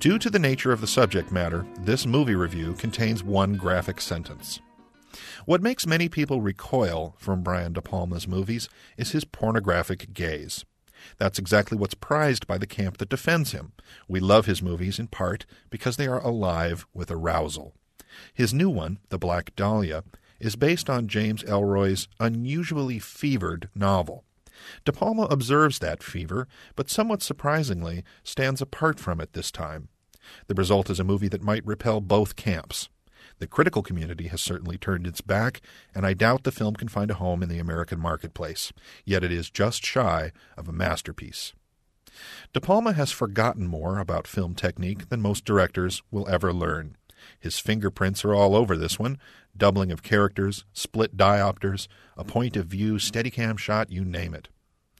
Due to the nature of the subject matter, this movie review contains one graphic sentence. What makes many people recoil from Brian De Palma's movies is his pornographic gaze. That's exactly what's prized by the camp that defends him. We love his movies in part because they are alive with arousal. His new one, The Black Dahlia, is based on James Ellroy's unusually fevered novel. De Palma observes that fever, but somewhat surprisingly stands apart from it this time. The result is a movie that might repel both camps. The critical community has certainly turned its back, and I doubt the film can find a home in the American marketplace, yet it is just shy of a masterpiece. De Palma has forgotten more about film technique than most directors will ever learn. His fingerprints are all over this one, doubling of characters, split diopters, a point of view, Steadicam shot, you name it.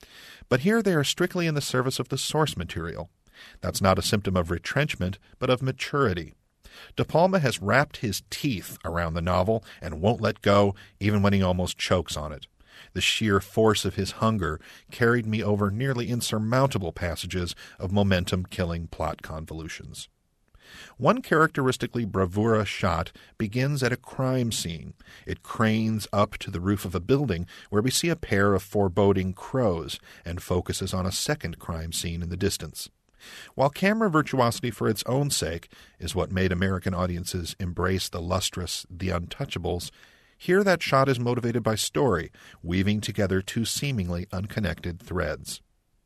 But here they are strictly in the service of the source material. That's not a symptom of retrenchment, but of maturity. De Palma has wrapped his teeth around the novel and won't let go, even when he almost chokes on it. The sheer force of his hunger carried me over nearly insurmountable passages of momentum-killing plot convolutions. One characteristically bravura shot begins at a crime scene. It cranes up to the roof of a building where we see a pair of foreboding crows and focuses on a second crime scene in the distance. While camera virtuosity for its own sake is what made American audiences embrace the lustrous The Untouchables, here that shot is motivated by story, weaving together two seemingly unconnected threads.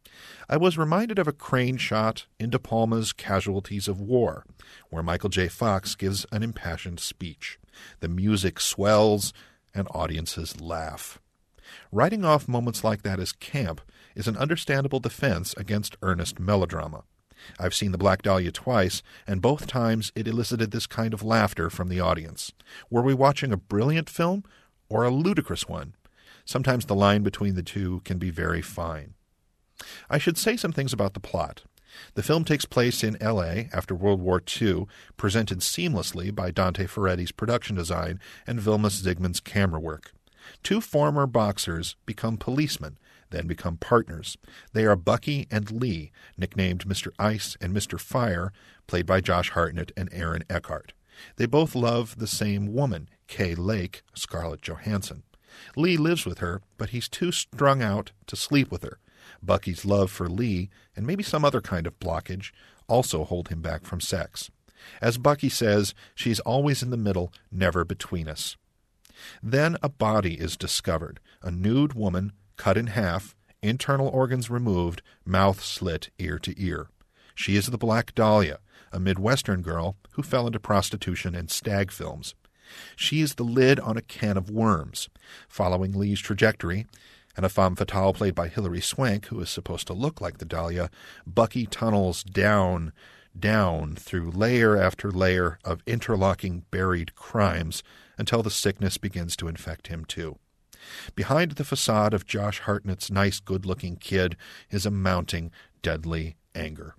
I was reminded of a crane shot in De Palma's Casualties of War, where Michael J. Fox gives an impassioned speech. The music swells, and audiences laugh. Writing off moments like that as camp is an understandable defense against earnest melodrama. I've seen The Black Dahlia twice, and both times it elicited this kind of laughter from the audience. Were we watching a brilliant film or a ludicrous one? Sometimes the line between the two can be very fine. I should say some things about the plot. The film takes place in L.A. after World War II, presented seamlessly by Dante Ferretti's production design and Vilmos Zsigmond's camera work. Two former boxers become policemen, then become partners. They are Bucky and Lee, nicknamed Mr. Ice and Mr. Fire, played by Josh Hartnett and Aaron Eckhart. They both love the same woman, Kay Lake, Scarlett Johansson. Lee lives with her, but he's too strung out to sleep with her. Bucky's love for Lee, and maybe some other kind of blockage, also hold him back from sex. As Bucky says, she's always in the middle, never between us. Then a body is discovered, a nude woman, cut in half, internal organs removed, mouth slit ear to ear. She is the Black Dahlia, a Midwestern girl who fell into prostitution and stag films. She is the lid on a can of worms. Following Lee's trajectory, and a femme fatale played by Hilary Swank, who is supposed to look like the Dahlia, Bucky tunnels down through layer after layer of interlocking buried crimes until the sickness begins to infect him too. Behind the facade of Josh Hartnett's nice, good-looking kid is a mounting, deadly anger.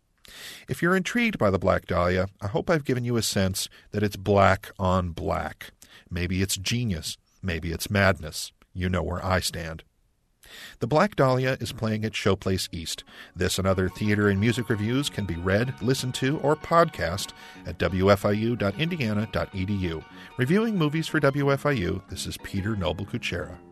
If you're intrigued by The Black Dahlia, I hope I've given you a sense that it's black on black. Maybe it's genius. Maybe it's madness. You know where I stand. The Black Dahlia is playing at Showplace East. This and other theater and music reviews can be read, listened to, or podcast at wfiu.indiana.edu. Reviewing movies for WFIU, this is Peter Noble Kuchera.